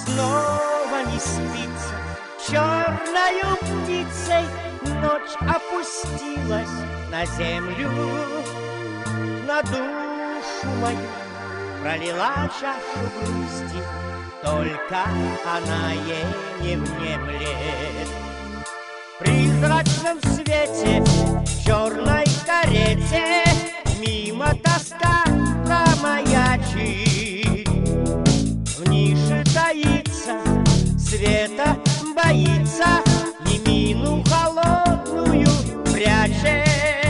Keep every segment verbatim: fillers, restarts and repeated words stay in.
Снова не спится черною птицей, ночь опустилась на землю, на душу мою пролила чашу грусти, только она ей не внемлет. В призрачном свете, в черной карете мимо тоска промаячит. В нише таится, света боится, и мину холодную прячет.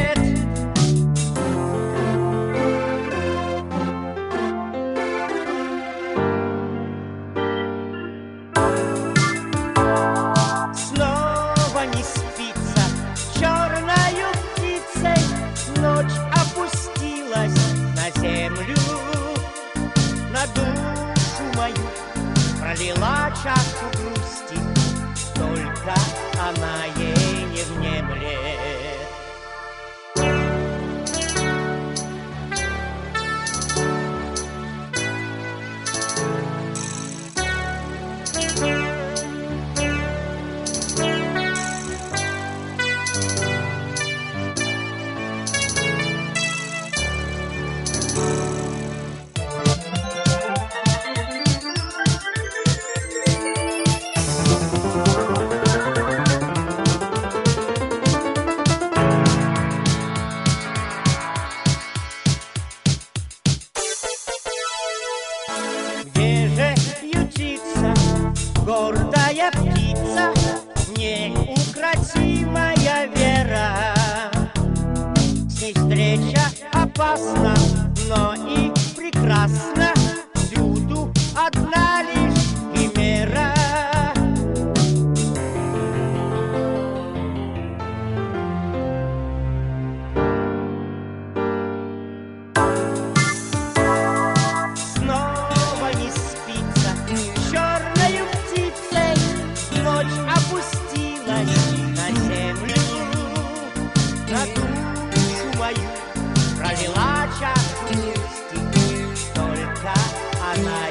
Снова не спится черною птицей, ночь опустилась на землю, на душу мою пролила чашу грусти, только она ей не внемлет. Где же ютится гордая птица, неукротимая вера? С ней встреча опасна, но и прекрасна, всюду одна лишь химера. Снова не спится черною птицей, ночь опустилась на землю, на душу мою пролила чашу грусти, только она